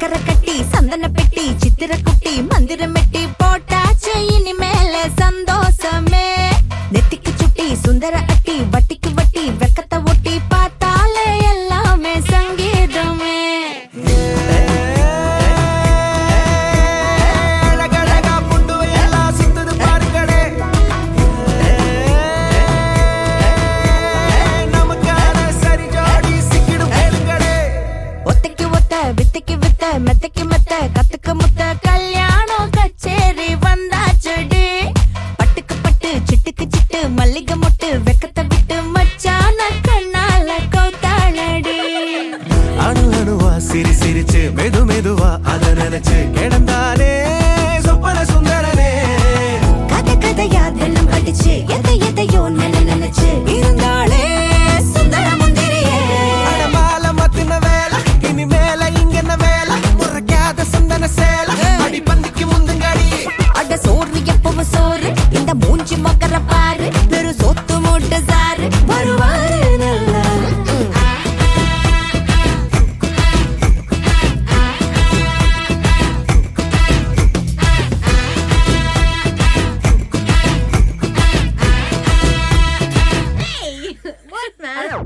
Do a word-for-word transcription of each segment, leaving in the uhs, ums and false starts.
சக்கர கட்டி சந்தன பெட்டி சித்திர குட்டி மந்திரம் மெட்டி போட்டாச்சு இனிமேல சந்தோஷமே நெத்திக்கு சுட்டி சுந்தர அட்டி வட்டிக்கு வட்டி வெக்கத்தை ஒட்டி பார்த்தாலே எல்லாமே சங்கீதமே வித்தைக்கு வித்த மெத்தைக்கு மெத்த கத்துக்க முத்த கல்யாணம் கச்சேரி வந்தாச்சடி பட்டுக்கு பட்டு சிட்டுக்கு சிட்டு மல்லிகை மொட்டு வெக்கத்தை விட்டு மச்சான கண்ணால கௌத்தாளடி அணு அணுவா சிரி சிரிச்சு மெது மெதுவா அத நினைச்சு கிடந்தானே சொப்பன சுந்தரனே கதை கதையா தினம் படிச்சு எதை எதையோ நினை நினைச்சு இருந்தாளே சுந்தர முந்திரியே அடமால மத்தின வேலை இனி மேல இங்க வேலை முறைக்காத சந்தன சேலை அடி பந்திக்கு முந்துங்கடி அட சோறு எப்பவும் சோறு இந்த மூஞ்சி மக்கர பாரு பெரு சொத்து மூட்டை சாரு வருவாரு நல்லா What man?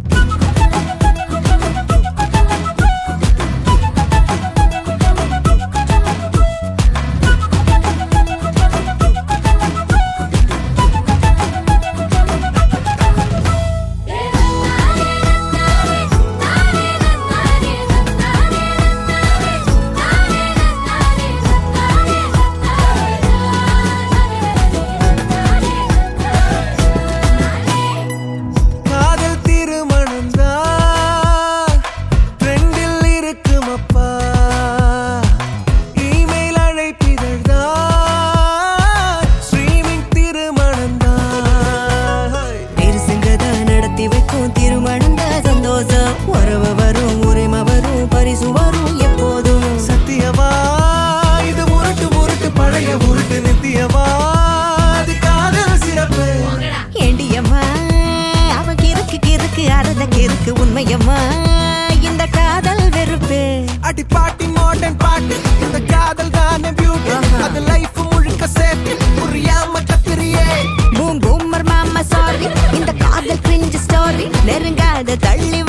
உண்மையம்மா இந்த காதல் வெறுப்பு அடி பாட்டி மாடர்ன் பாட்டு இந்த காதல் தானே பியூட்டி அது லைஃப் முழுக்க சேர்த்து புரியாம கத்திரியே பூம் பூமர் மாமா சாரி இந்த காதல் கிரிஞ்ச் ஸ்டோரி நெருங்காத தள்ளி